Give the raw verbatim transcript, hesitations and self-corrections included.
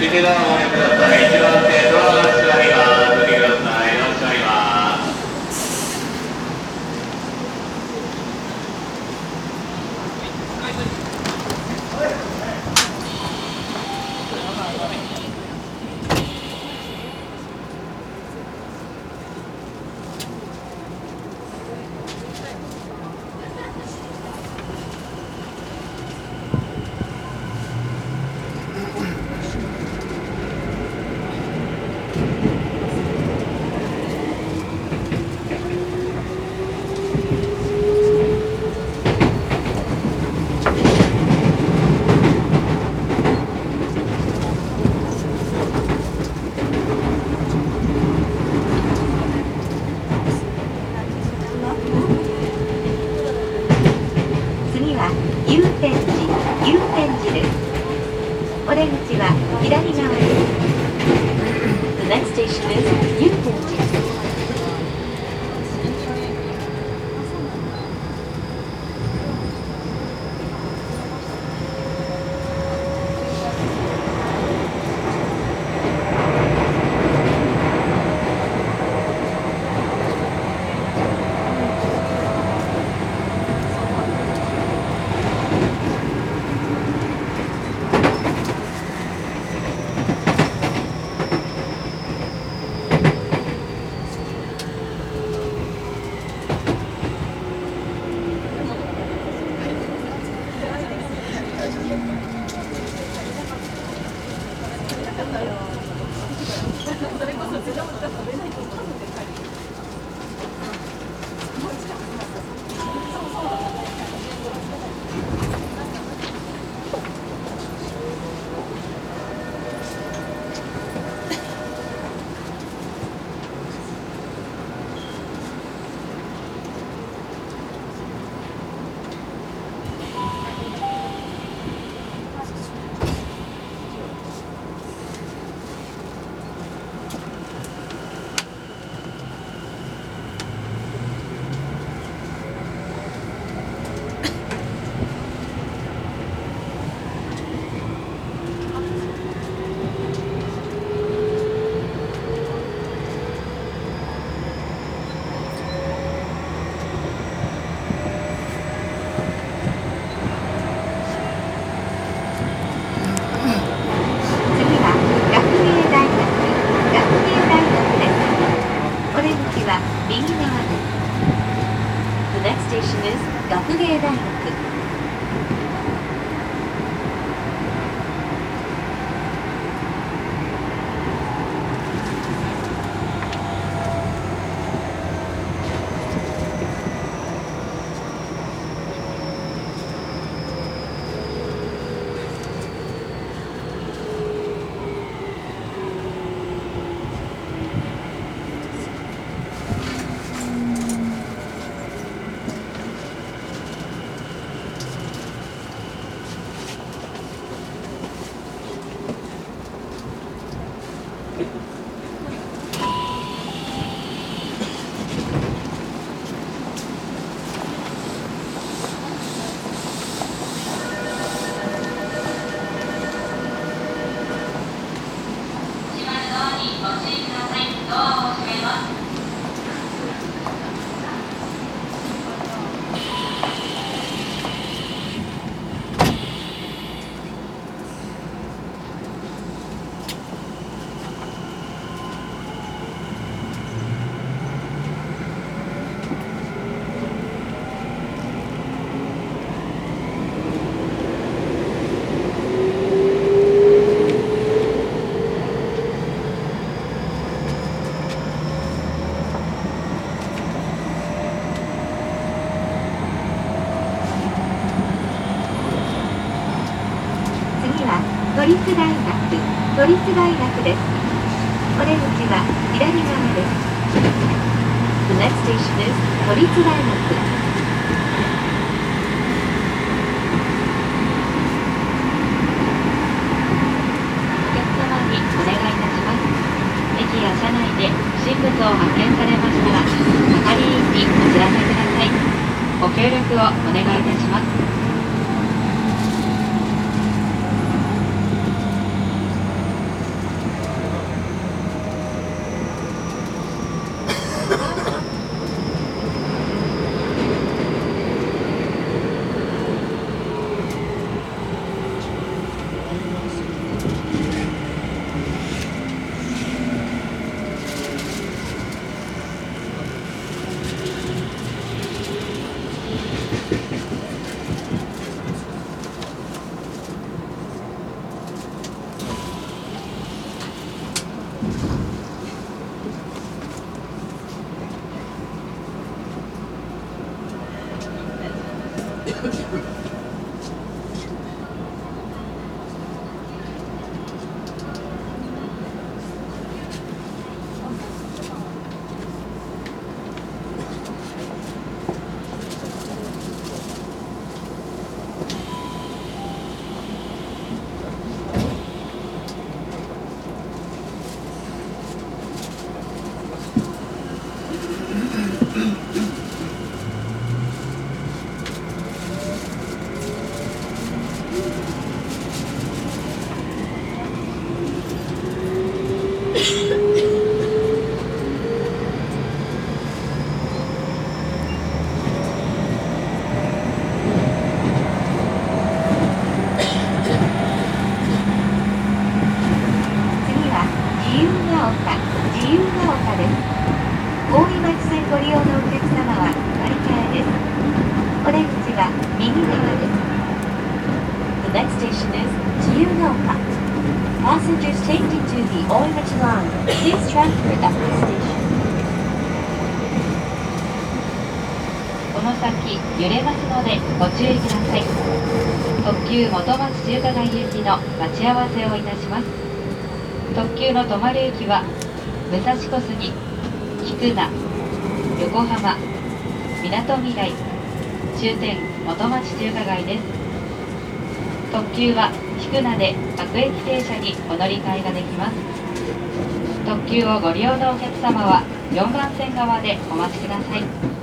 右手側をご利用ください。一番線ドアが閉まります。お見てください。ドア閉まります。 お出口は左側です。The next station is 祐天寺。The next station is 学芸大学。都立大学、都立大学です。お出口は左側です。The next station is 都立大学。お客様にお願いいたします。駅や車内で不審物を発見されましたら、係員にお知らせください。ご協力をお願いいたします。 次は自由が丘、自由が丘です。大井町線ご利用のお客様は乗り換えです。お出口は右側です。The next station is 自由が丘。Passengers changing to the 大井町 line. Please transfer at this station. この先揺れますのでご注意ください。特急元町中華街行きの待ち合わせをいたします。特急の止まる駅は武蔵小杉、菊名、横浜、みなとみらい、終点元町中華街です。特急は菊名で各駅停車にお乗り換えができます。特急をご利用のお客様はよんばん線側でお待ちください。